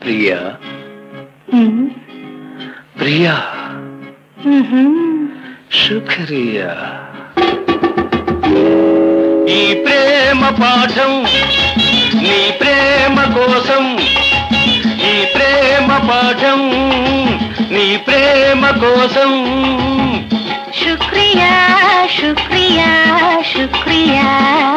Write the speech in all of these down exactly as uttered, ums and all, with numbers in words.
ప్రియా हम्म, ప్రియా हम्म, శుక్రియా. ఈ ప్రేమ పాఠం నీ ప్రేమ కోసం, ఈ ప్రేమ పాఠం నీ ప్రేమ కోసం. शुक्रिया शुक्रिया शुक्रिया.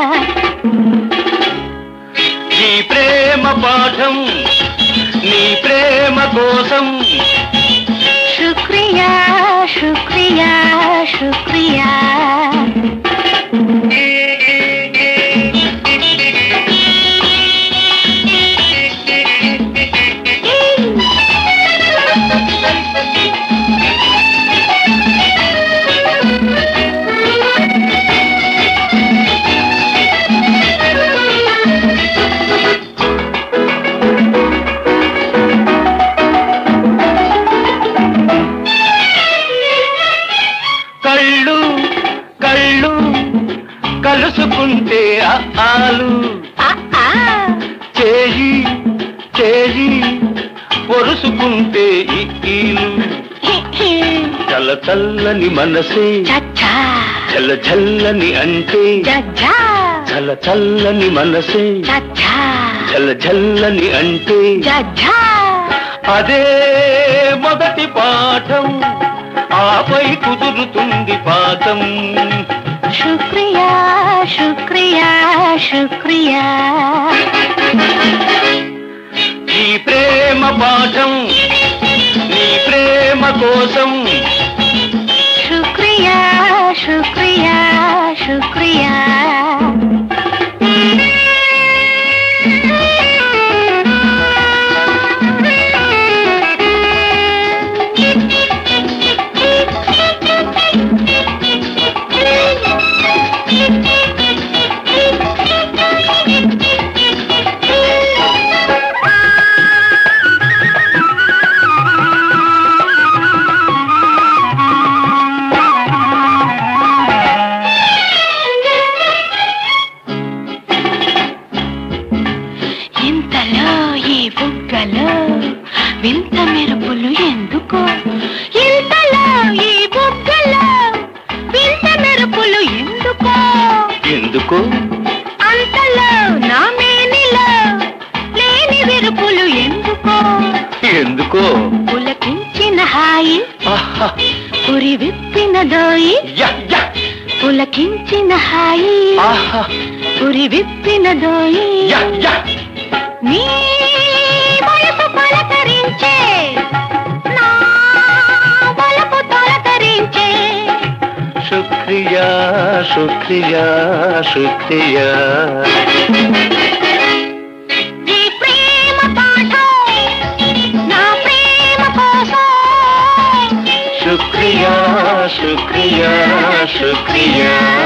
ఈ ప్రేమ పాఠం నీ ప్రేమ కోసం. शुक्रिया शुक्रिया शुक्रिया. కళ్ళు కళ్ళు కలుసుకుంటే ఆలు, आ आ చేయి చేయి పొరుసుకుంటే ఈలు. ही ही. చల్ల చల్లని మనసే चाचा చల్ల చల్లని అంటే, चाचा చల్ల చల్లని మనసే चाचा చల్ల చల్లని అంటే. चाचा. అదే మొదటి పాఠం, ఆపై కుదురుతుంది పాఠం. शुक्रिया शुक्रिया शुक्रिया. ఈ ప్రేమ పాఠం నీ ప్రేమ కోసం. शुक्रिया शुक्रिया शुक्रिया. ఇంతలో ఈ బుగ్గలో వింత మెరుపులు ఎందుకో, ఇంతలో ఈ బుగ్గలో వింత మెరుపులు ఎందుకో, ఎందుకు అంతలో నా మేనిలో లేని మెరుపులు ఎందుకో. ఎందుకో పులకించిన హాయి ఆహా, పురి విప్పిన దోయి, యా, యా, పులకించిన హాయి ఆహా, పురి విప్పిన దోయి. Yeah, yeah. నీ వలపు పలకరించే, నా వలపు తొలకరించే. శుక్రియా శుక్రియా శుక్రియా. ఈ ప్రేమ పాఠం నా ప్రేమ కోసం. శుక్రియా శుక్రియా శుక్రియా.